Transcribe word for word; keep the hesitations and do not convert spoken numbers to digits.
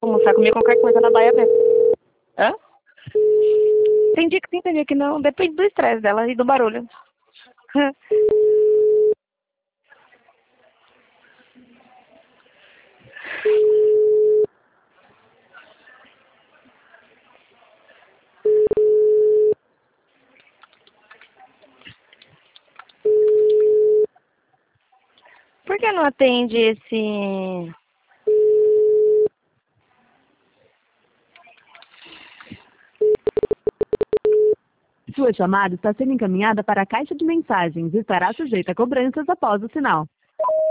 almoçar comigo qualquer coisa na Baia mesmo. Hã? Tem dia que sim, tem dia que não. Depende do estresse dela e do barulho. Por que não atende esse... Sua chamada está sendo encaminhada para a caixa de mensagens e estará sujeita a cobranças após o sinal.